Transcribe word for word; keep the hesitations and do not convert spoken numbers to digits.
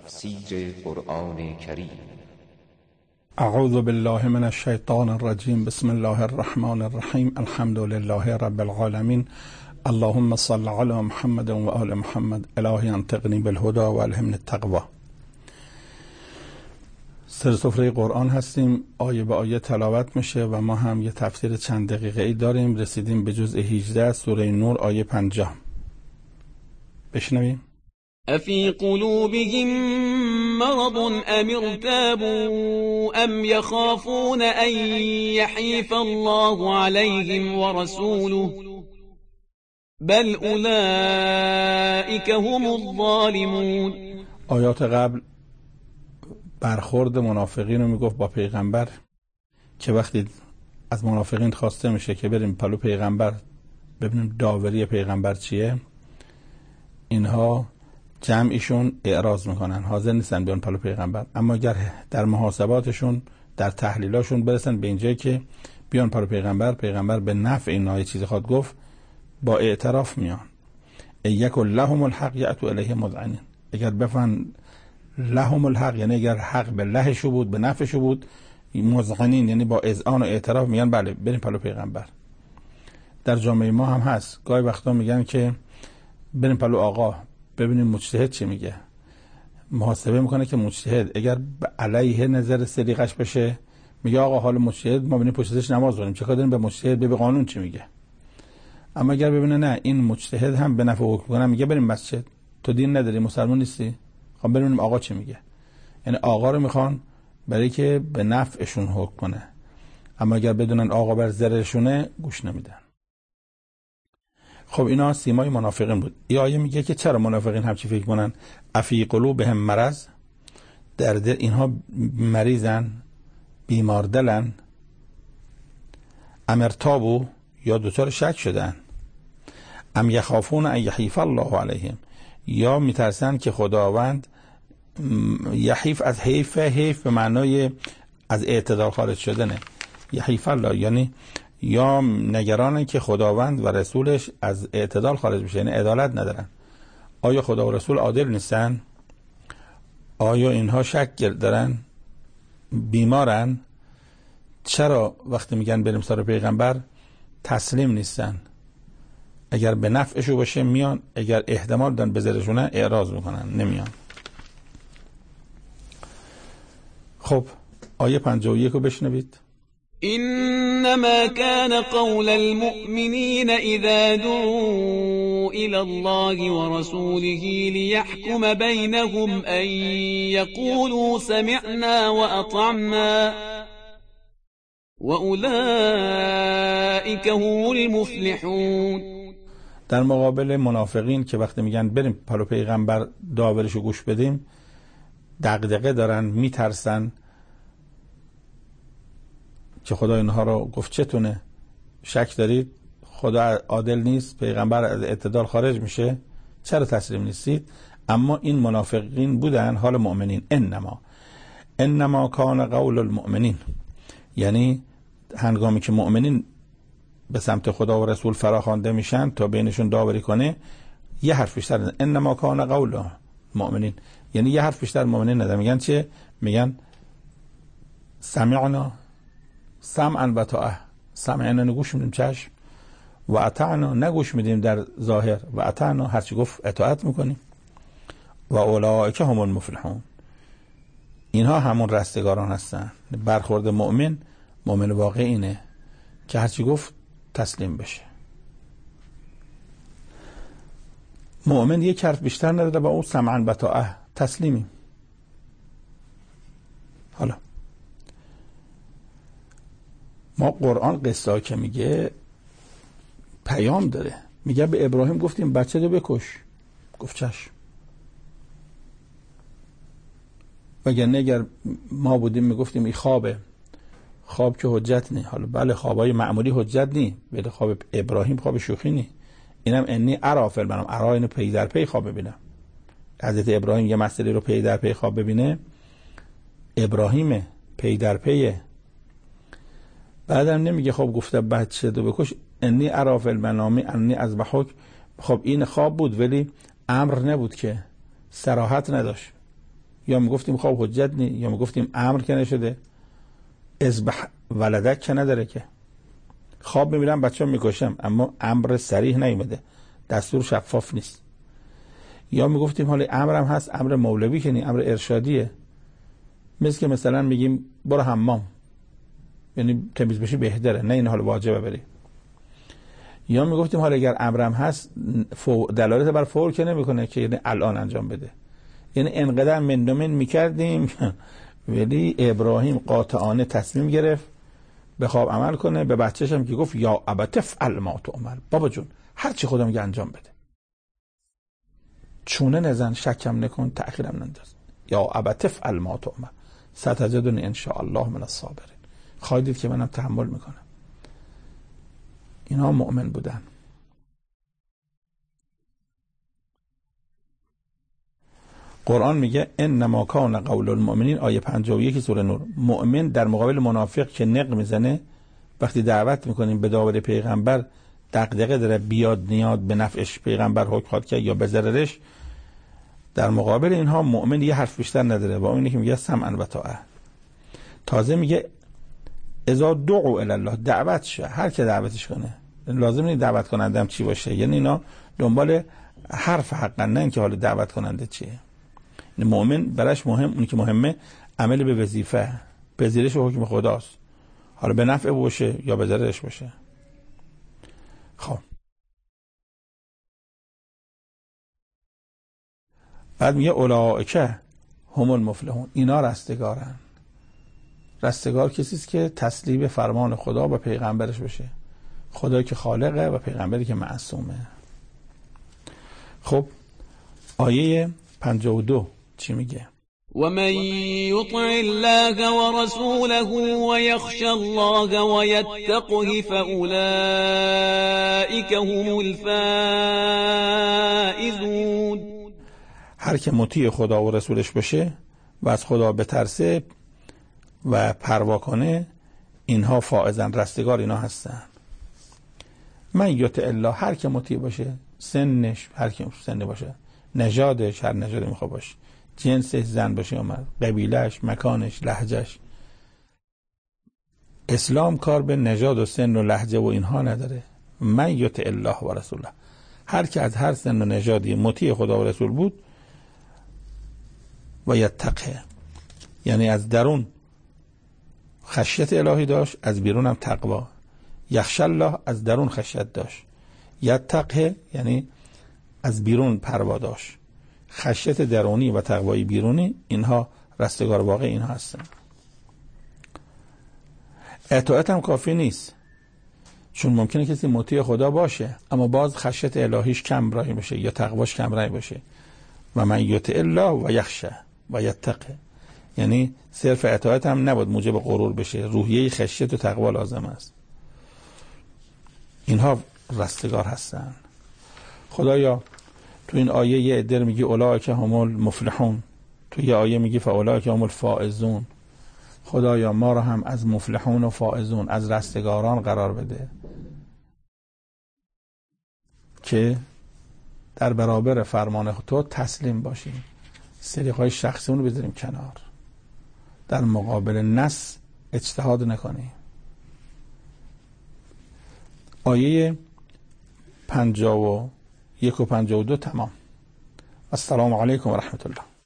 تفسیر قرآن کریم. اعوذ بالله من الشیطان الرجیم. بسم الله الرحمن الرحیم. الحمد لله رب العالمین. اللهم صل علی محمد و آل محمد. الهی انطقنی بالهدى و الهمنی التقوی. سر سفره قرآن هستیم، آیه به آیه تلاوت میشه و ما هم یه تفسیر چند دقیقه ای داریم. رسیدیم به جزء هجده سوره نور آیه پنجاه. بشنویم. افی قلوبهم مرض ام ارتابوا ام یخافون ان یحیف الله علیهم ورسوله بل اولئک هم الظالمون. آیات قبل برخورد منافقین رو میگفت با پیغمبر که وقتی از منافقین خواسته میشه که بریم پلو پیغمبر ببینیم داوری پیغمبر چیه، اینها جمعیشون اعراض میکنن، حاضر نیستن بیان پلو پیغمبر. اما اگر در محاسباتشون در تحلیلاشون برسن به اینجایی که بیان پلو پیغمبر، پیغمبر به نفع اینها چیزی خواد گفت، با اعتراف میان. یک لهم الحق یأتوا الیه مذعنین. اگر بفن لهم الحق یعنی اگر حق به لهشو بود، به نفعشو بود، مذعنین یعنی با اذعان و اعتراف میگن بله بریم پلو پیغمبر. در جامعه ما هم هست، گاهی وقتا میگن که بریم پلو آقا ببینیم مجتهد چی میگه. محاسبه میکنه که مجتهد اگر علیه نظر سریقش بشه میگه آقا حال مجتهد ما ببینیم پشتش نماز بخونیم، چه کار داریم به مجتهد، به قانون چی میگه. اما اگر ببینه نه این مجتهد هم به نفع حکم کنه، میگه بریم مسجد، تو دین نداری، مسلمان نیستی، خب ببینیم آقا چی میگه. یعنی آقا رو میخوان برای که به نفعشون حکم کنه، اما اگر بدونن آقا بر ضررشونه گوش نمیدن. خب اینا سیمای منافقین بود. این آیه میگه که چرا منافقین همچی فکر کنن؟ افی قلوبهم مرض، در دل اینها مریضن، بیمار دلن، ام ارتابوا یا دوچار شک شدن، ام یخافون ان یحیف الله علیهم یا میترسن که خداوند یحیف از حیف، حیف به معنای از اعتدال خارج شدنه. یحیف الله یعنی یا نگرانن که خداوند و رسولش از اعتدال خارج بشه، یعنی عدالت ندارن. آیا خدا و رسول عادل نیستن؟ آیا اینها شک دارن؟ بیمارن؟ چرا وقتی میگن بریم سر پیغمبر تسلیم نیستن؟ اگر به نفعشو باشه میان، اگر احتمال دارن به ضررشونه اعراض میکنن، نمیان. خب آیه پنجاه و یک رو بشنوید. انما كان قول المؤمنين اذا دعوا الى الله ورسوله ليحكم بينهم ان يقولوا سمعنا واطعنا واولئك هم المفلحون. در مقابل منافقین که وقتی میگن بریم پلو پیغمبر داورشو گوش بدیم، دغدغه دارن، میترسن که خدا اینها رو گفت چتونه؟ شک دارید خدا عادل نیست، پیغمبر از اعتدال خارج میشه، چرا تسلیم نیستید؟ اما این منافقین بودن حال مؤمنین. انما انما کان قول المؤمنین، یعنی هنگامی که مؤمنین به سمت خدا و رسول فراخوانده میشن تا بینشون داوری کنه، یه حرف بیشتر. انما کان قول المؤمنین یعنی یه حرف بیشتر مؤمنین ندارن. میگن چه؟ میگن سمعنا، سمعا و طاعه، سمعنا نگوش میدیم چشم، و اطعنا نگوش میدیم در ظاهر، و اطعنا هرچی گفت اطاعت میکنیم، و اولئک هم المفلحون اینها همون رستگاران هستن. برخورد مؤمن، مؤمن واقعی اینه که هرچی گفت تسلیم بشه. مؤمن یک حرف بیشتر نداره با اون سمعا و طاعه، تسلیمی. حالا ما قرآن قصه که میگه پیام داره. میگه به ابراهیم گفتیم بچه رو بکش، گفت چشم. وگرنه اگر ما بودیم میگفتیم این خوابه، خواب که حجت نی. حالا بله خوابای معمولی حجت نی، ولی خواب ابراهیم خواب شوخی نی. اینم انی ارا فی المنام، ارا اینو پی در پی خواب ببینم. حضرت ابراهیم یه مسئله رو پی در پی خواب ببینه، ابراهیم پی در پیه. بعدم نمیگه خب گفته بچه دو بکش، انی ارا فی المنام انی یا میگفتیم خب حجت نی، یا میگفتیم امر که نشده، اذبح ولدک که نداره که. خواب میبینم بچه هم میکشم اما امر صریح نیومده، دستور شفاف نیست. یا میگفتیم حالا امرم هست، امر مولوی که نی، امر ارشادیه، مثل که مثلا میگیم برو حمام، یعنی تمیز بشی بهتره، نه این حال واجبه بری. یا میگفتیم حالا اگر امرم هست دلالت بر فور که نمیکنه که یعنی الان انجام بده، یعنی انقدر مندومن میکردیم ولی ابراهیم قاطعانه تصمیم گرفت به خواب عمل کنه. به بچه‌ش هم که گفت یا ابت افعل ما تؤمر، بابا جون هر چی خودم میگه انجام بده، چونه نزن، شکم نکن، تأخیرم ننداز. یا ابت افعل ما تؤمر ستجدنی ان شاء الله من الصابرین، خواهید دید که منم تحمل میکنم. اینا مؤمن بودن. قرآن میگه انما کان قول المؤمنین، آیه پنجاه و یک سوره نور. مؤمن در مقابل منافق که نق میزنه، وقتی دعوت میکنیم به داور پیغمبر دغدغه داره بیاد نیاد به نفعش پیغمبر حکم خواد که یا به ضررش، در مقابل اینها مؤمن یه حرف بیشتر نداره و اونی که میگه سمعا و طاعه. تازه میگه اذا دعوا الی الله، دعوت شه، هر کی دعوتش کنه، لازم نیست دعوت کنندم چی باشه، یعنی اینا دنبال حرف حقا، نه اینکه حالا دعوت کننده چیه. مؤمن براش مهم، اونی که مهمه عمل به وظیفه، پذیرش حکم خداست، حالا به نفع باشه یا به ضررش باشه. خب بعد میگه اولئک هم المفلحون، اینا رستگارن. رستگار کسی است که تسلیم به فرمان خدا و پیغمبرش بشه، خدایی که خالقه و پیغمبری که معصومه. خب آیه پنجاه و دو چی میگه؟ ومن يطع الله ورسوله ويخشى الله ويتقه فأولئك هم الفائزون. هر که مطیع خدا و رسولش باشه و از خدا بترسه و پروا کنه، اینها فائزن، رستگار اینا هستن. من یطع الله، هر که مطیع باشه، سنش هر که سنی باشه، نژادش هر نژادی میخواد باشه، جنسش زن باشه یا مرد، قبیلهش، مکانش، لهجهش. اسلام کار به نژاد و سن و لهجه و اینها نداره. من یطع الله و رسوله، هر که از هر سن و نژادی مطیع خدا و رسول بود و یتقه، یعنی از درون خشیت الهی داشت، از بیرون هم تقوا. یخشى الله، از درون خشیت داشت. یتقه یعنی از بیرون پروا داشت. خشیت درونی و تقوای بیرونی، اینها رستگار واقع اینها هستن. اطاعت هم کافی نیست، چون ممکنه کسی مطیع خدا باشه اما باز خشیت الهیش کم رای باشه یا تقواش کم رای باشه. و من یطع الله و یخشى و یتقه، یعنی صرف اطاعت هم نباید موجب غرور بشه، روحیه خشیت و تقوا لازم است. اینها رستگار هستن. خدایا تو این آیه یه عده میگی اولئک هم المفلحون، تو یه آیه میگی فاولئک هم الفائزون. خدایا ما را هم از مفلحون و فائزون، از رستگاران قرار بده که در برابر فرمان تو تسلیم باشیم، سریقای شخصیمون رو بذاریم کنار، در مقابل نص اجتهاد نکنیم. آیه پنجاه و یک و پنجاه و دو تمام. السلام علیکم و رحمت الله.